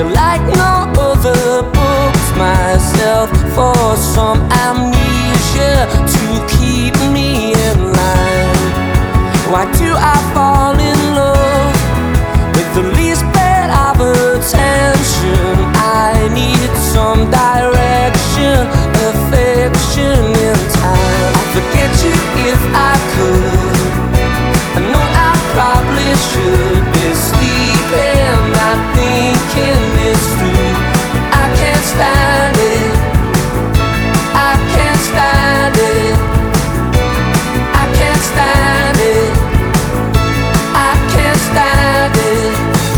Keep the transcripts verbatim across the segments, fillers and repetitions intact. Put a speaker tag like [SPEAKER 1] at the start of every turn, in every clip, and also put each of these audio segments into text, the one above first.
[SPEAKER 1] feel like no other books myself for some amnesia to keep me in line. Why do I fall in love with the least bit of attention? I need some direction, affection in time. I'd forget you if I could. I know I probably should be sleeping, not thinking this through. I can't stand it, I can't stand it, I can't stand it, I can't stand it.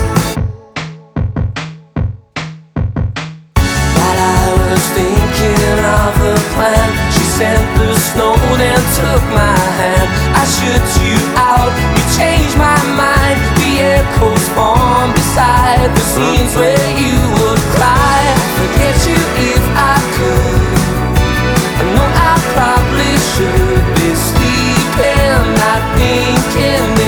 [SPEAKER 1] While I was thinking of a plan, she sent the snow then took my hand. I shut you out, you changed my mind. The echoes form beside the scenes where you would cry. I'd forget you if I could. I know I probably should be sleeping, not thinking